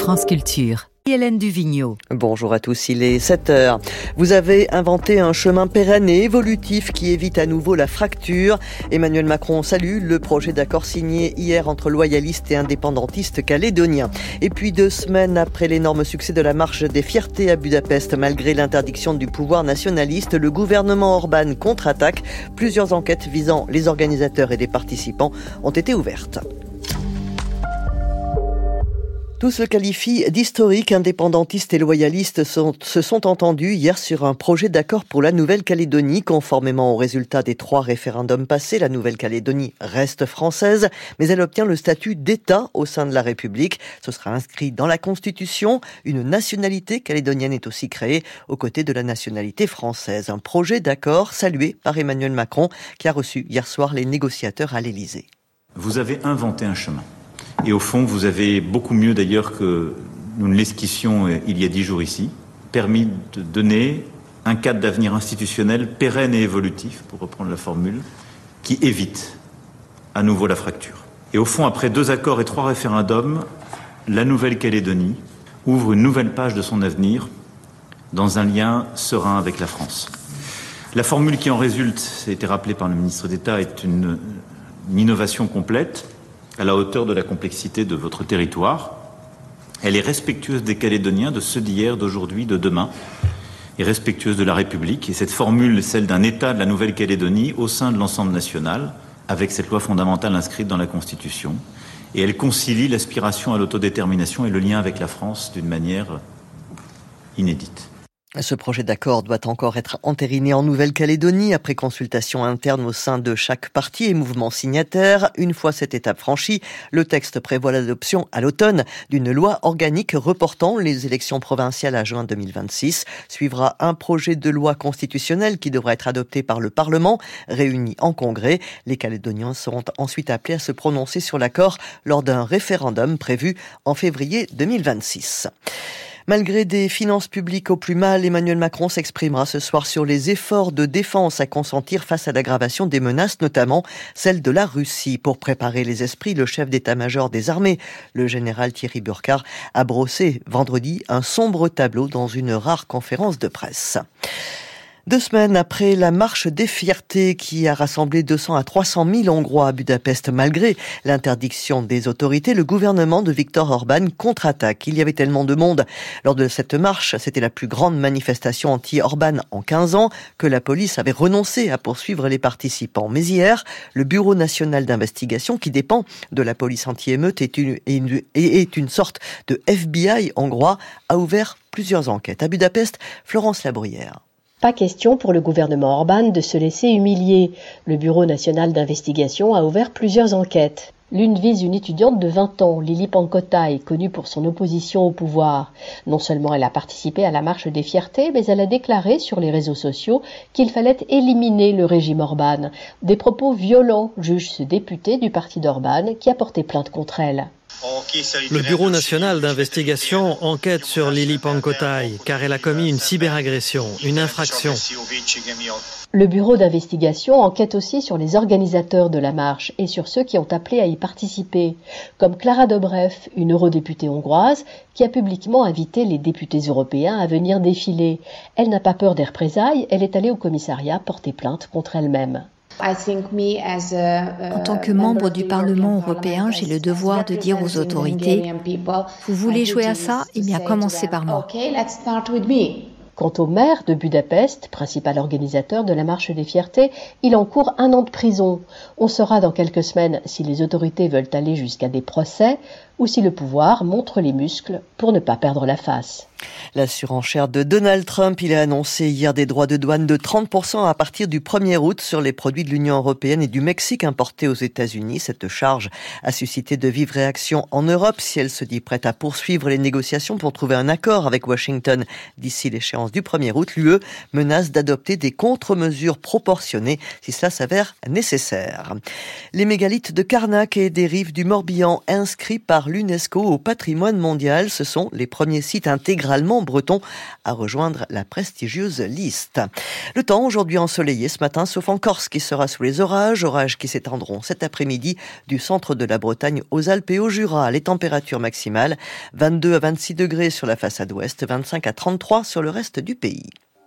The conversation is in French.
France Culture. Hélène Duvigneau. Bonjour à tous, il est 7h. Vous avez inventé un chemin pérenne et évolutif qui évite à nouveau la fracture. Emmanuel Macron salue le projet d'accord signé hier entre loyalistes et indépendantistes calédoniens. Et puis 2 semaines après l'énorme succès de la marche des fiertés à Budapest, malgré l'interdiction du pouvoir nationaliste, le gouvernement Orban contre-attaque. Plusieurs enquêtes visant les organisateurs et les participants ont été ouvertes. Tous se qualifient d'historiques, indépendantistes et loyalistes se sont entendus hier sur un projet d'accord pour la Nouvelle-Calédonie. Conformément aux résultats des 3 référendums passés, la Nouvelle-Calédonie reste française, mais elle obtient le statut d'État au sein de la République. Ce sera inscrit dans la Constitution. Une nationalité calédonienne est aussi créée aux côtés de la nationalité française. Un projet d'accord salué par Emmanuel Macron qui a reçu hier soir les négociateurs à l'Élysée. Vous avez inventé un chemin. Et au fond, vous avez beaucoup mieux d'ailleurs que nous ne l'esquissions il y a 10 jours ici, permis de donner un cadre d'avenir institutionnel pérenne et évolutif, pour reprendre la formule, qui évite à nouveau la fracture. Et au fond, après 2 accords et 3 référendums, la Nouvelle-Calédonie ouvre une nouvelle page de son avenir dans un lien serein avec la France. La formule qui en résulte, ça a été rappelé par le ministre d'État, est une innovation complète, à la hauteur de la complexité de votre territoire. Elle est respectueuse des Calédoniens, de ceux d'hier, d'aujourd'hui, de demain, et respectueuse de la République. Et cette formule est celle d'un État de la Nouvelle-Calédonie au sein de l'ensemble national, avec cette loi fondamentale inscrite dans la Constitution. Et elle concilie l'aspiration à l'autodétermination et le lien avec la France d'une manière inédite. Ce projet d'accord doit encore être entériné en Nouvelle-Calédonie après consultation interne au sein de chaque parti et mouvement signataire. Une fois cette étape franchie, le texte prévoit l'adoption à l'automne d'une loi organique reportant les élections provinciales à juin 2026. Suivra un projet de loi constitutionnelle qui devra être adopté par le Parlement, réuni en congrès. Les Calédoniens seront ensuite appelés à se prononcer sur l'accord lors d'un référendum prévu en février 2026. Malgré des finances publiques au plus mal, Emmanuel Macron s'exprimera ce soir sur les efforts de défense à consentir face à l'aggravation des menaces, notamment celle de la Russie. Pour préparer les esprits, le chef d'état-major des armées, le général Thierry Burkhardt, a brossé vendredi un sombre tableau dans une rare conférence de presse. 2 semaines après la marche des fiertés qui a rassemblé 200 à 300 000 Hongrois à Budapest, malgré l'interdiction des autorités, le gouvernement de Viktor Orban contre-attaque. Il y avait tellement de monde lors de cette marche, c'était la plus grande manifestation anti-Orban en 15 ans, que la police avait renoncé à poursuivre les participants. Mais hier, le Bureau national d'investigation, qui dépend de la police anti-émeute et est une sorte de FBI hongrois, a ouvert plusieurs enquêtes. À Budapest, Florence Labruyère. Pas question pour le gouvernement Orban de se laisser humilier. Le Bureau national d'investigation a ouvert plusieurs enquêtes. L'une vise une étudiante de 20 ans, Lili Pankotai, connue pour son opposition au pouvoir. Non seulement elle a participé à la marche des fiertés, mais elle a déclaré sur les réseaux sociaux qu'il fallait éliminer le régime Orban. Des propos violents jugent ce député du parti d'Orban qui a porté plainte contre elle. Le Bureau national d'investigation enquête sur Lili Pankotai car elle a commis une cyberagression, une infraction. Le Bureau d'investigation enquête aussi sur les organisateurs de la marche et sur ceux qui ont appelé à y participer, comme Klára Dobrev, une eurodéputée hongroise, qui a publiquement invité les députés européens à venir défiler. Elle n'a pas peur des représailles, elle est allée au commissariat porter plainte contre elle-même. En tant que membre du Parlement européen, j'ai le devoir de dire aux autorités « Vous voulez jouer à ça ? Eh bien, commencez par moi ». Quant au maire de Budapest, principal organisateur de la marche des fiertés, il encourt 1 an de prison. On saura dans quelques semaines si les autorités veulent aller jusqu'à des procès ou si le pouvoir montre les muscles pour ne pas perdre la face. La surenchère de Donald Trump, il a annoncé hier des droits de douane de 30% à partir du 1er août sur les produits de l'Union européenne et du Mexique importés aux États-Unis. Cette charge a suscité de vives réactions en Europe. Si elle se dit prête à poursuivre les négociations pour trouver un accord avec Washington d'ici l'échéance du 1er août, l'UE menace d'adopter des contre-mesures proportionnées si cela s'avère nécessaire. Les mégalithes de Carnac et des rives du Morbihan inscrits par par l'UNESCO au patrimoine mondial. Ce sont les premiers sites intégralement bretons à rejoindre la prestigieuse liste. Le temps aujourd'hui ensoleillé ce matin, sauf en Corse qui sera sous les orages qui s'étendront cet après-midi du centre de la Bretagne aux Alpes et au Jura. Les températures maximales 22 à 26 degrés sur la façade ouest, 25 à 33 sur le reste du pays.